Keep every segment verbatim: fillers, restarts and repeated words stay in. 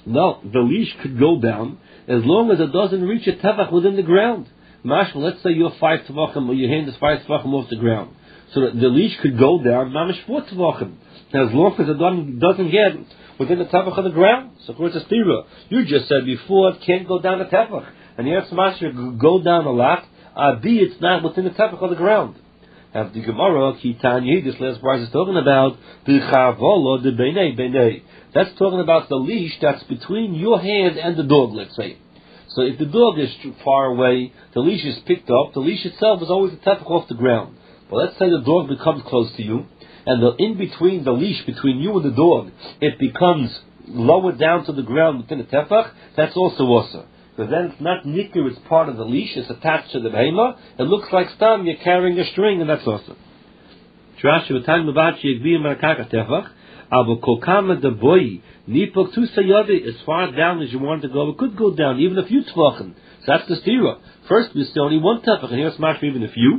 No, the leash could go down as long as it doesn't reach a tefach within the ground. Mashma, let's say you're five tefachim, or your hand is five tefachim off the ground. So that the leash could go down, mamish four tefachim. As long as it doesn't, doesn't get within the tefach of the ground. So of course it's stira. You just said before it can't go down the tefach. And here it's mashma, go down a lot, uh, B, it's not within the tefach of the ground. Now the Gemara, Kitanya, this last part is talking about the chavolo, the beinei, beinei. That's talking about the leash that's between your hand and the dog, let's say. So if the dog is far away, the leash is picked up, the leash itself is always a tefach off the ground. But let's say the dog becomes close to you, and the in between the leash between you and the dog, it becomes lower down to the ground within the tefach, that's also also. Because then it's not nikkur, it's part of the leash, it's attached to the behema, it looks like stam, you're carrying a string, and that's also. As far down as you want to go, it could go down, even a few tvachim. So that's the stira. First we say only one tefach, and here's mashma even a few.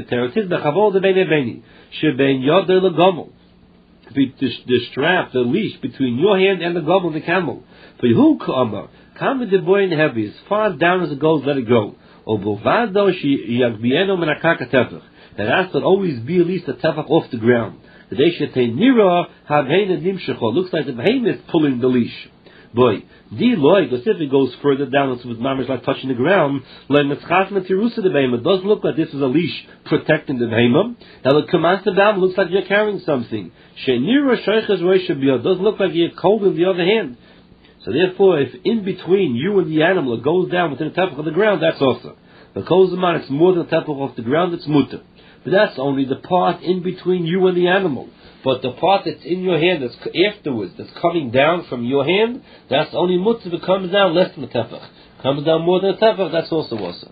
The, the, the strap, the leash between your hand and the gobble of the camel. For who kama, kama the boy in heavy, as far down as it goes, let it go. That has to always be at least a tefach off the ground. The day shetei nira havheina nimshecho, looks like the behemoth is pulling the leash. Boy, di loy, because if it goes further down, it's with mamish like touching the ground. Like metzchas metirusa the behemoth, it does look like this is a leash protecting the behemoth. Now the command to down looks like you're carrying something. Shenira sheiches roishabiyah, does look like you're holding the other hand. So therefore, if in between you and the animal it goes down within the tefach of the ground, that's also. The kozaman, it's more than a tefach off the ground, it's mutter. But that's only the part in between you and the animal. But the part that's in your hand, that's afterwards, that's coming down from your hand, that's only mutter if it comes down less than the tefach. Comes down more than the tefach, that's also also.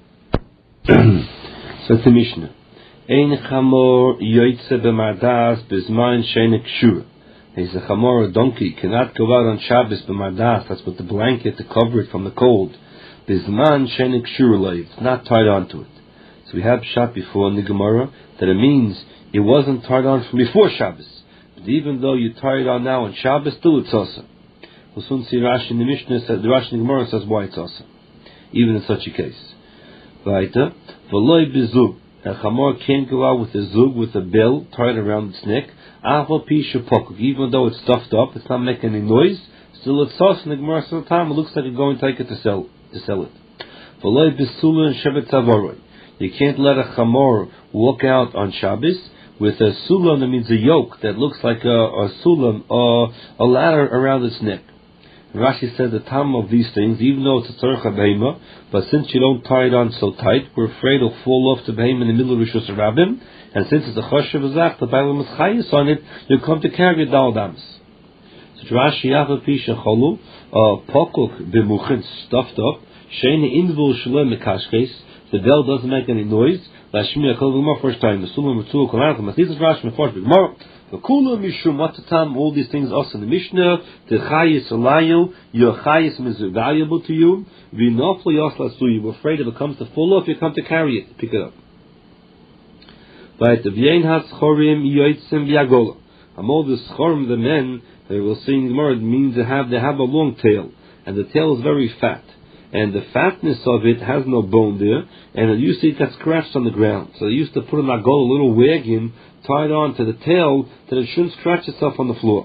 So it's the Mishnah. Ein chamor yoytze b'mardas b'zman she'ein kshura. There's a chamor, a donkey, cannot go out on Shabbos b'mardas, that's with the blanket to cover it from the cold. B'zman she'ein kshura lo, it's not tied onto it. So we have shot before in the Gemara that it means it wasn't tied on from before Shabbos. But even though you tie it on now on Shabbos, still it's also. We'll soon see Rashi in the Mishnah, says, the Rashi in the Gemara says why it's also. Even in such a case. Weiter. V'loi bezug. A chamor can't go out with a zug, with a bell tied around its neck. Even though it's stuffed up, it's not making any noise, still it's sauce in the Gemara some time, it looks like you're going to take it to sell, to sell it. V'loi besula and shevet tavaroi. You can't let a chamor walk out on Shabbos with a sulam, that means a yoke that looks like a, a sulam, or a ladder around its neck. Rashi said the time of these things, even though it's a tzorech behema, but since you don't tie it on so tight, we're afraid it'll fall off the behema in the middle of Rishus Rabbim, and since it's a choshev azach, the Bible is chayis on it, you'll come to carry it dal dams. So Rashi yafa pisha cholu, pokuk b'muchin, stuffed up, sheini invul shalem mekashkes, the bell doesn't make any noise. Lashmiya kol v'mar first time. The sulam v'tzul kol anachim. This is Rashi meforsh b'gmar. The kula mishum matatam. All these things also in the Mishnah. The chayis alayu. Your chayis is valuable to you. V'noflo yosla su. You're afraid if it comes to fall off, you come to carry it, pick it up. Right. The v'yein has chorim yoitzim v'yagola. Amol the chorim, the men, they will see in the Gemara, it means they have they have a long tail, and the tail is very fat. And the fatness of it has no bone there, and it used to get scratched on the ground. So they used to put an agol, a little wagon, tied on to the tail, that it shouldn't scratch itself on the floor.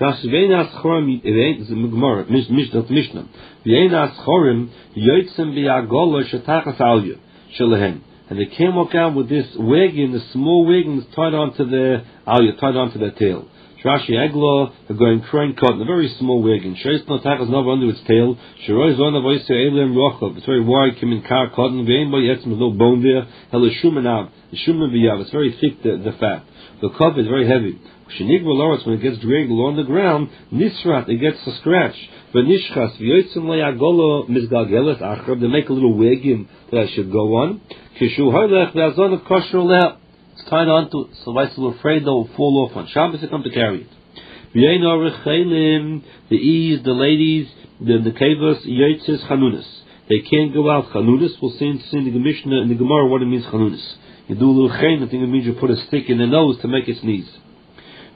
And they came walk out with this wagon, the small wagon is tied onto the alya, tied onto their tail. Rashi Eglo, they're going crane cut in a very small wagon. Sheis no takas never under its tail. Sheroy zon of oyster elim rochov. It's very wide, came in car cotton. Vein boy yetz with no bone there. Hell is shumanav. The shuman biyav. It's very thick, the, the fat. The cup is very heavy. Shenigva loris, when it gets dragged along the ground, nisrat, it gets a scratch. Venishchas v'yotzim le'agolo mizgalgeles achrav. They make a little wagon that I should go on. Kishu hoylech ve'azon of kosher le'el. It's tied onto it, so I still afraid they will fall off on Shabbos. They come to carry it. The ease, the ladies, the the kavos, yotzes chanunas. They can't go out chanunas. We'll see in the Mishnah in the Gemara what it means chanunas. You do a little chayin, I think it means you put a stick in the nose to make it sneeze.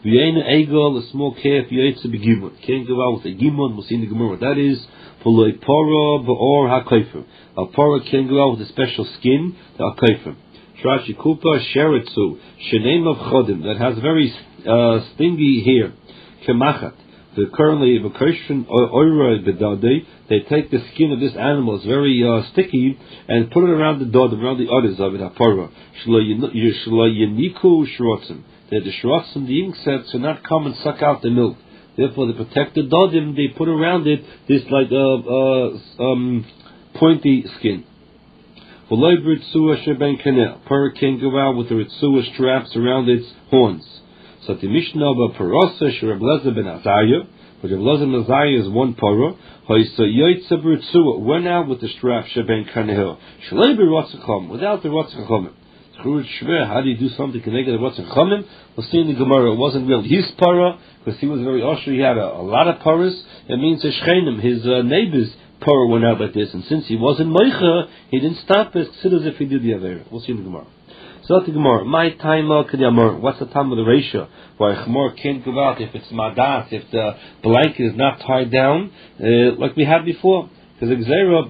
V'yein egel, a small calf, yaitze begimon. Can't go out with a gimon. We'll see in the Gemara what that is. For like para ba'or ha'kaifer. A para can't go out with a special skin, the ha'kaifer. Trashi kupa sheretzu, shenem of chodim, that has very uh, stingy hair. Kemachat. The currently vacation oira bedade, they take the skin of this animal, it's very uh, sticky, and put it around the dod, around the others of it. Hapara. Shlo yeniku shrotzim. That the shrotzim, the insects, will not come and suck out the milk. Therefore, they protect the dodim. They put around it this like uh, uh, um, pointy skin. V'loy b'ritzua sheben kanel. Para can't go out with the ritzua straps around its horns. So the Mishnah of Parosa Shreb Lezer ben Azariah, which Reb Lezer ben Azariah is one para. Hoysa yoytze b'ritzua went out with the strap sheben kanel. Shalei b'rotzachom without the rotzachom. How do you do something connected to what's in Chomim? We'll see in the Gemara. It wasn't really his para because he was very usher. He had a, a lot of paras. It means his shchenim, his uh, neighbor's para went out like this. And since he wasn't moicha, he didn't stop it. Sit as if he did the Avera. We'll see in the Gemara. So that's the Gemara. My time uh, what's the time of the ratio? Why Chmor can't go out if it's madat, if the blanket is not tied down, uh, like we had before. Because Xera,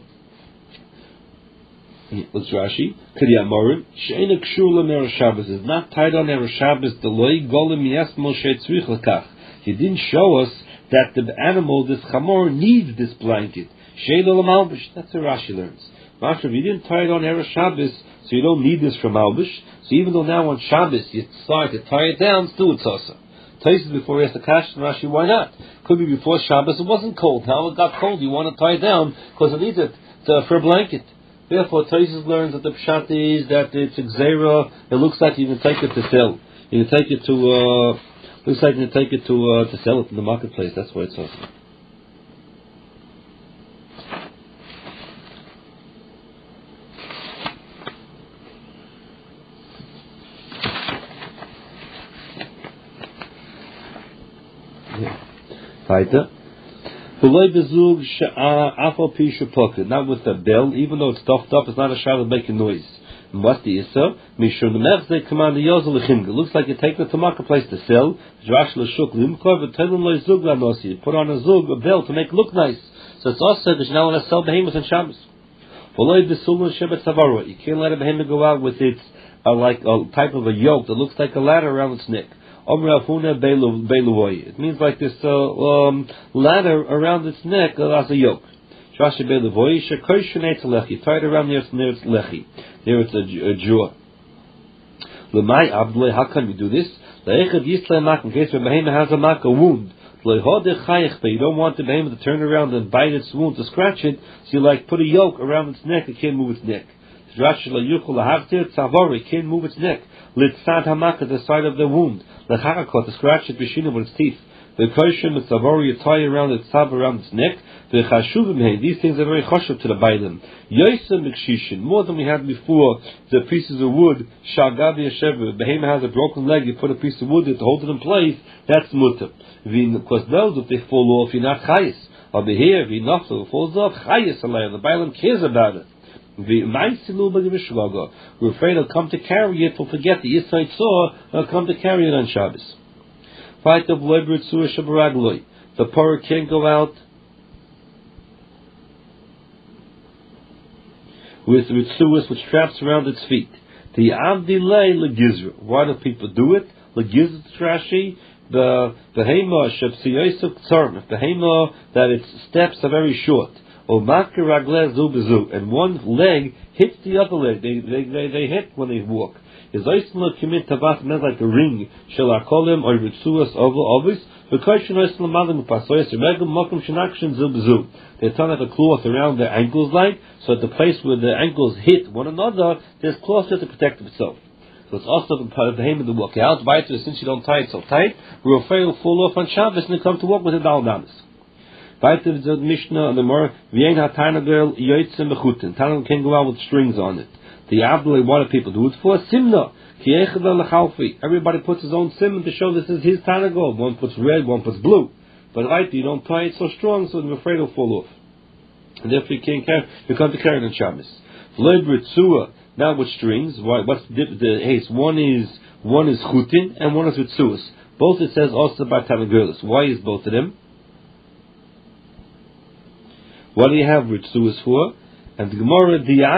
what's Rashi? K'diamorim she'ena kshur l'ner Shabbos is not tied on Erev Shabbos. The loy golem yes Moshe tzrich lekach. He didn't show us that the animal, this chamor, needs this blanket. She'elo l'malbish. That's what Rashi learns. Master, if you didn't tie it on Erev Shabbos, so you don't need this for malbish. So even though now on Shabbos you start to tie it down, still it's also. Taisus before he has the kash and Rashi, why not? Could be before Shabbos it wasn't cold. Now it got cold. You want to tie it down because it needs it to, for a blanket. Therefore, Taisus learns that the pshat is that it's Xera. It looks like you can take it to sell. You can take it to. Uh, looks like you can take it to uh, to sell it in the marketplace. That's why it's awesome. Weiter. Not with the bell, even though it's stuffed up, it's not a shayla making noise. And what's the issa? It looks like you take it to marketplace to sell. You put on a zug, a bell, to make it look nice. So it's also that you now want to sell behemoths and Shabbos. You can't let a behemoth go out with its uh, like a type of a yoke that looks like a ladder around its neck. It means like this uh, um, ladder around its neck uh, as a yoke. Tie it around near its, near its lechi, near its uh, jaw. How can we do this? In case the behemoth has a mark, a wound. You don't want the behemoth to turn around and bite its wound, to scratch it, so you like put a yoke around its neck, it can't move its neck. It can't move its neck. Litzad hamaka, the side of the wound. Lecharakot, to scratch it, bishina with its teeth. The koshim, it's avori, you tie around its tab, around its neck. The chashuvim, hey, these things are very chashuv to the bailim. Yosem mikshishin, more than we had before, the pieces of wood, shagavi yashev, behemoth has a broken leg, you put a piece of wood to hold it in place, that's mutter. Because those, if they fall off, you're not chayis. Over here, if you're not, if it falls off, chayis alay, the bailim cares about it. We're afraid he'll come to carry it, he'll forget the Yisrael saw, he'll come to carry it on Shabbos. Fight of the parrot can't go out with ritzuas, with straps around its feet. The Avdilay legizra. Why do people do it? Legizra Rashi, the behema shepsiyosuk tzarm. If behema that its steps are very short. And one leg hits the other leg. They they they, they hit when they walk. Is Oisla commit tabat meant like a ring? Shall I call them or ritzuas over obvious? Because Oisla malim pasoyas regum mokum shenakshin zilbzu. They turn like a cloth around their ankles, like so at the place where the ankles hit one another, there's cloth there to protect itself. So it's also part of the hem of the walk out. By it, since you don't tie it so tight, we're afraid it'll fall off on Shabbos and they come to walk with a dal damas. Weiter the Mishnah and the more v'yein hatana girl yoytze mechutin. Tana can go out with strings on it. The Abdullah, what do people do it for? Simna. Everybody puts his own simon to show this is his Tana gold. One puts red, one puts blue. But right, you don't tie it so strong, so I'm afraid it'll fall off. And therefore you can't carry. You come to carry it on Shabbos. V'leib now with strings. What's the the haste? One is one is chutin and one is ritzuas. Both it says also by Tanagurlis. Why is both of them? What do you have Ritzuas for? And the Gemara,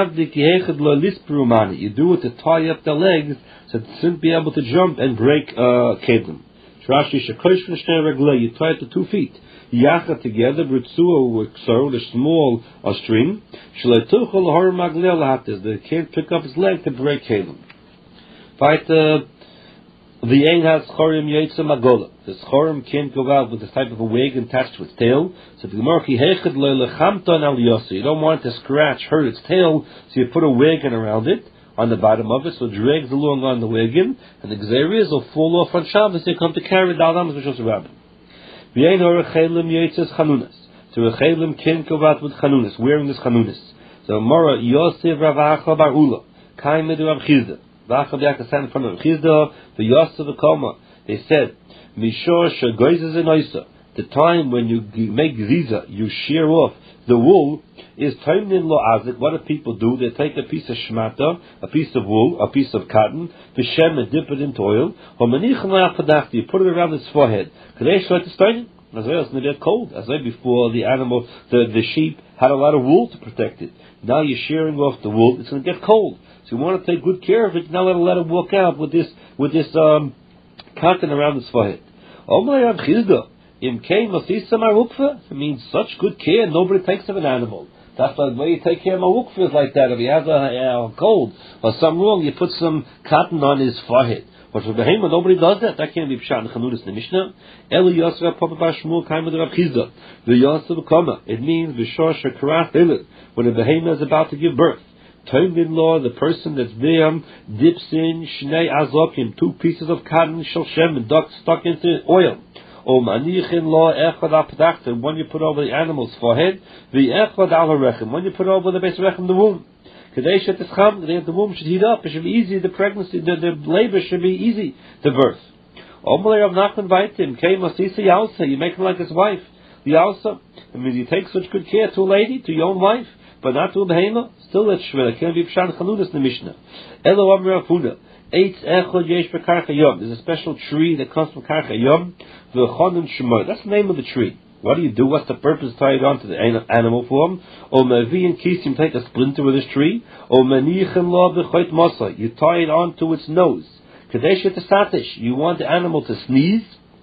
you do it to tie up the legs so they shouldn't be able to jump and break uh, kedim. Rashi shekosh v'shnei reglei, you tie it to two feet. Yacha together, Ritzua with a small a string. Shleituchol lahor maglei lahatis, they can't pick up his leg to break kedim. Fight the the ein has chorim yetsa magola. The chorim can't go out with this type of a wig attached to its tail. So the Gemara hechad lechamton al yosi. You don't want it to scratch, hurt its tail, so you put a wagon around it on the bottom of it, so it drags along on the wagon, and the gzeris will fall off on Shabbos. They come to carry the Adam's Rishos Rabbim. The ein orechelim yetzas chanunas. So rechelim can't go out with chanunas, wearing this chanunas. So Mara Yosef Rav Acha Bar Ula, Kaim Medu Rav Chizda. Vacha B'Yaka stand in front of Rav Chizda, the Yosef Akoma. They said, Mishor Shagoizes Enoisa. The time when you make ziza, you shear off the wool, is time in lo azik. What do people do? They take a piece of shmata, a piece of wool, a piece of cotton, v'shem, and dip it into oil. You put it around its forehead. Kadesh like to start it. As well as get cold. As well before the animal, the, the sheep had a lot of wool to protect it. Now you're shearing off the wool. It's going to get cold. So you want to take good care of it. You're not going to let it walk out with this with this um, cotton around its forehead. Oh my Rav Chizda. It means such good care nobody takes of an animal. That's the way you take care of a wukfa is like that. If he has a, a cold or something wrong, you put some cotton on his forehead. But for behemoth, nobody does that. That can't be pshat and chanudas in the Mishnah. Eli Yosef Papa Bar Shmuel Kaim Rav Chizda. The Yosef Kama. It means v'shor shekarat elit, when a behemoth is about to give birth. Time in law, the person that's there dips in shnei azokim, two pieces of cotton shel shem and stuck into oil. Or manichin law echad apdachta, when you put over the animal's forehead, the echad al harechem, when you put over the base rechem, the womb. Kadesh et escham, the womb should heat up, it should be easy, the pregnancy, the, the labor should be easy, the birth. Omalei Rav Nachman Vaitim, kei masisa yausa, you make him like his wife. The yausa, I mean, you take such good care to a lady, to your own wife, but not to a behema, still it's shver, it can't be pshan chanudas in the Mishnah. Elo amir afuna. Eitz echod yesh bekarcha yom. There's a special tree that comes from karcha yom. V'chonim shemoy. That's the name of the tree. What do you do? What's the purpose? Tie it onto the animal form. O mevi and kisim, take a splinter with this tree. O menichem lo b'choit masa. You tie it onto its nose. Kadesh etesatish. You want the animal to sneeze.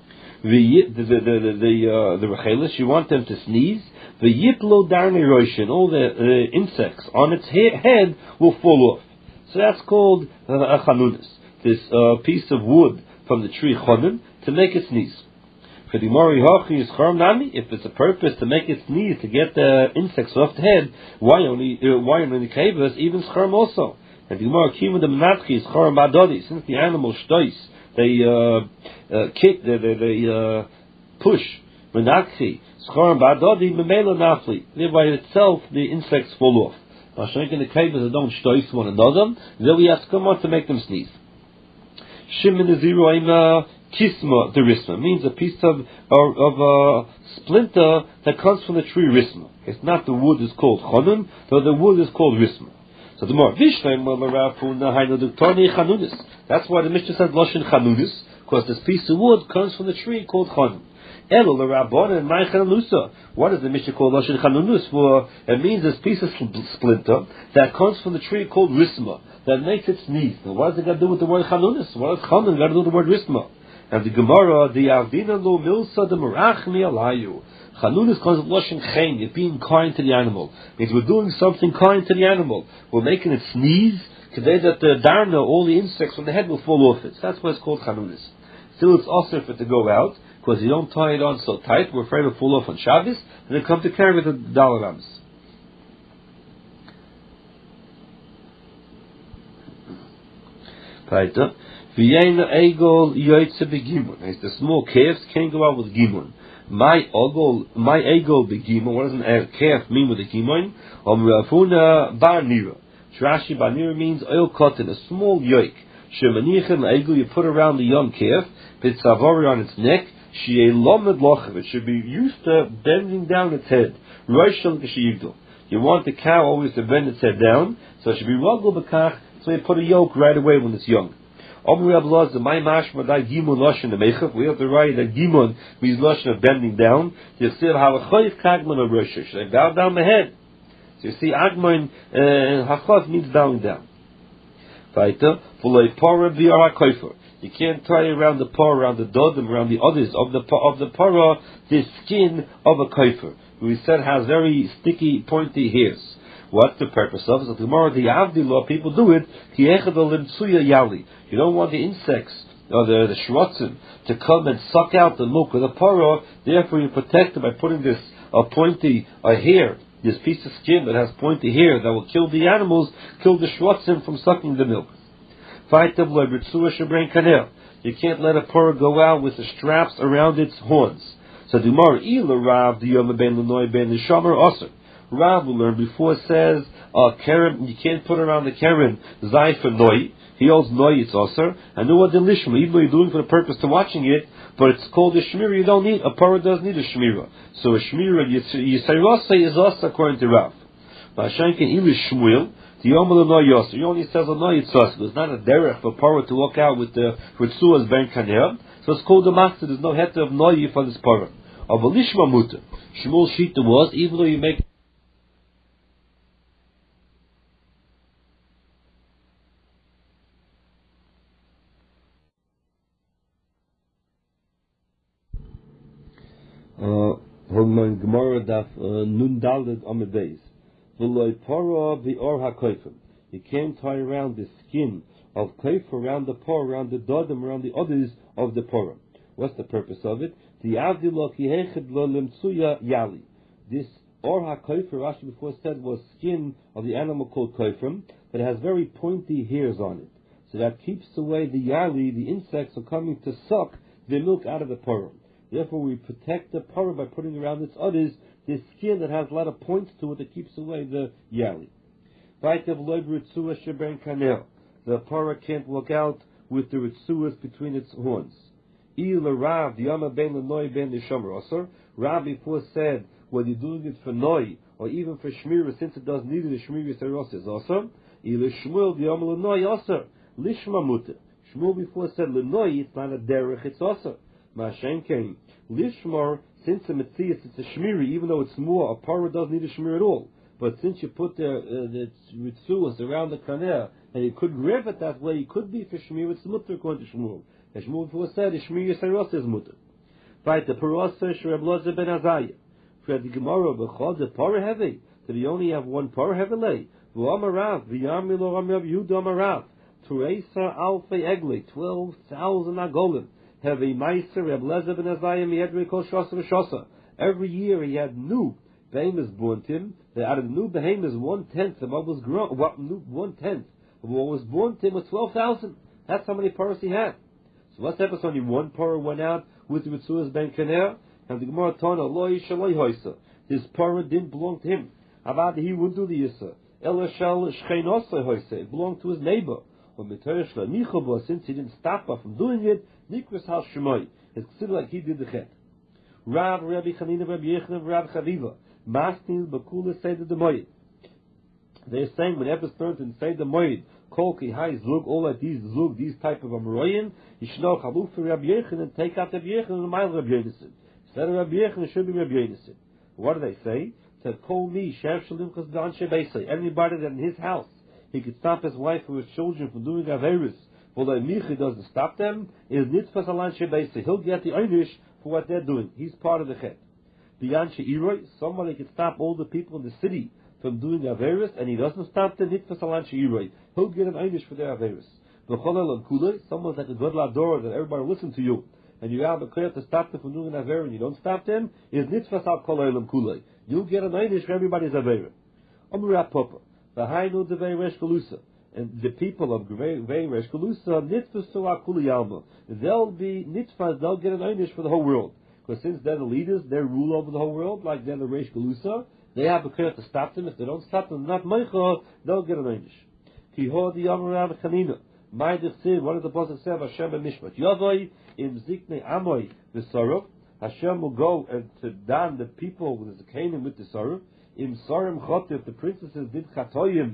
The the the the the, uh, the rechelis. You want them to sneeze. The yiplo darnei roshin. All the uh, insects on its he- head will fall off. So that's called uh, a chanunas. This uh, piece of wood from the tree chonim to make it sneeze. For the mori hachi is charm nami. If it's a purpose to make it sneeze to get the insects off the head, why only uh, why only the kavas even charm also? And the mori kimu the menatchi is charm badodi. Since the animal shtois, they uh, uh, kick, they they, they uh, push menatchi charm badodi memela nafli. Thereby itself the insects fall off. Now, shrinking the kavas that don't shtois one another, then we have to come on to make them sneeze. Shimon the zero aima kisma the risma means a piece of of, of a splinter that comes from the tree risma. It's not the wood is called chonim, though the wood is called risma. So the more vishleim marafuna hainodutoni chanunis. That's why the Mishnah says loshin chanunis, because this piece of wood comes from the tree called chonim. Elo l'rabbanan and ma'ichan lusa. What does the Mishnah call loshin chanunus for? It means this piece of splinter that comes from the tree called risma that makes it sneeze. Now, what does it got to do with the word chanunus? What does chanun got to do with the word risma? And the Gemara, the avdina lo milsa the merachmi alayu. Chanunus comes of loshin chen. You're being kind to the animal. It means we're doing something kind to the animal. We're making it sneeze. Today that the darna, all the insects from the head will fall off it. So that's why it's called chanunus. Still, it's also for it to go out, because you don't tie it on so tight, we're afraid it'll fall off on Shabbos, and then come to carry with the dalarams. The small calves can't go out with gimon. My ogol, my egol begimon. What does a calf mean with a gimon? Om rafuna bar nira. Rashi bar nira means oil cotton, a small yoke. Shemanichem egol, you put around the young calf, pitzavari on its neck. It should be used to bending down its head. You want the cow always to bend its head down, so it should be ruggle b'kach, so you put a yoke right away when it's young. Omri Abloz, the my mashma dai Gimon Lashon the Mechav. We have to write that Gimon means Lashon of bending down. You see how a Choyf Kagman of Rosh. They bow down the head. So you see Agman Hachos means bowing down. Weiter, Fulay Para Biara Koifer. You can't tie around the par, around the dodim, around the others of the of the para, the skin of a koifer, who we said has very sticky, pointy hairs. What's the purpose of it? So tomorrow the Avdillah people do it. You don't want the insects or the, the shrotzim to come and suck out the milk of the para. Therefore, you protect it by putting this a pointy a hair, this piece of skin that has pointy hair that will kill the animals, kill the shrotzim from sucking the milk. You can't let a para go out with the straps around its horns. So Dumar ila Rav the Yom ben Lenoy ben Nishamar Aser. Rav will learn before it says uh, Karen, you can't put around the Karen Zai for Noi. He holds Noi, it's Aser. And know what the Lishma, even though you're doing for the purpose of watching it, but it's called a Shmira, you don't need, a para does need a Shmira. So a Shmira, Yisrael is Aser according to Rav. Vashankin Ilish Shmuel. The Yom Lenoy Aser. He only says Lenoy, it's Aser. It's not a derech for para to walk out with the Ritzuas ben Kaner. So it's called the master. There's no heter of Noi for this para. Of a Lishma Mutter. Shmuel Shita was, even though you make Uh, Gemara daf Nun Daled Amadeus. V'loy para v'or hakoifim. You can't tie around the skin of koif around the par, around the dodim, around the others of the para. What's the purpose of it? The avdilo ki heched lo lemtsuya yali. This or hakoifim, Rashi before said, was skin of the animal called koifim, but it has very pointy hairs on it. So that keeps away the yali, the insects are coming to suck the milk out of the para. Therefore, we protect the para by putting around its others this skin that has a lot of points to it that keeps away the yali. The para can't walk out with the ritzuas between its horns. Rav before said, whether you're doing it for noi or even for shmira, since it does neither the shmira seros is also. Shmuel the yom lenoi also lishma muter. Shmuel before said lenoi, it's not a derech, it's also. Mashen came lishmar, since the metzias it's a shmiri, even though it's more, a para doesn't need a shmir at all. But since you put the uh, the ritzuas around the kaneh and you could grab it that way, it could be for shmir. It's mutter according to Shmuel. As Shmuel before said, the shmir yisaros is mutter. Right, the parasa shreb loza ben azayah. For the Gemara b'chol the para heavy. Did he only have one para heavy? V'amarav v'yamil lo ramav Yehuda amarav. Tureisa alfei egle, twelve thousand agolim. Have a meiser Reb Lezer ben Azayah miedrei kol shosa v'shosa. Every year he had new behemoths born to him. Out of the new behemoths, one tenth of what was grown, what one tenth of what was born to him was twelve thousand. That's how many paras he had. So what's happens? Only one para went out with the Ritzuas ben Kaner, and the Gemara Tana loy shaloi hoisa. This para didn't belong to him. Avad he would do the yisa. Ela shal shcheinosai hoisa. It belonged to his neighbor. Since he didn't stop her from doing it, Nikras Hal Shemai. It's considered like he did the chet. Rav Rabbi Chanina Rabbi Yechon Rav Chaviva Masnil Bakula Seder the Moed. They're saying whenever it's turned in Seder Moed, Kol Ki Hai Zug, all of these Zug, these type of Amroyin, Yishno Chaluf for Rabbi Yechon and take out Rabbi Yechon and mile Rabbi Yonason. Instead of Rabbi Yechon, it should be Rabbi Yonason. What do they say? It said Kol Mi Shev Shalim Chaz Dan Shebeisai. Everybody that in his house he could stop his wife or his children from doing Averis. Well, the Michi doesn't stop them. Is Nitzvah Salan Shebeisa. He'll get the Einish for what they're doing. He's part of the Chet. Beyond She'iroi, somebody can stop all the people in the city from doing Averis, and he doesn't stop the Nitzvah Salan She'iroi. He'll get an Einish for their Averis. V'cholel Kulei, someone's like a good lador that everybody listen to you, and you have a clear to stop them from doing Aver, and you don't stop them. Is Nitzvah Sal Kolei Kulei. You'll get an Einish for everybody's Aver. Amra Papa. V'hainu Devei Resh Galusa. And the people of Devei Resh Galusa, Nitzvah Su'a Kuli Alma. They'll be Nitzvahs, they'll get an Einish for the whole world. Because since they're the leaders, they rule over the whole world, like they're the Resh Galusa, they have a clear to stop them. If they don't stop them, not Meicha, they'll get an Einish. Kiho di Amarav Chanina. My Dechsiv, what does the Pasuk say of Hashem and Mishpat? Yavoi im Ziknei Amoy v'Sarov. Hashem will go and to Dan the people with the Canaan with the Sarov. Im Sarim Chot, if the princesses did Chatoyim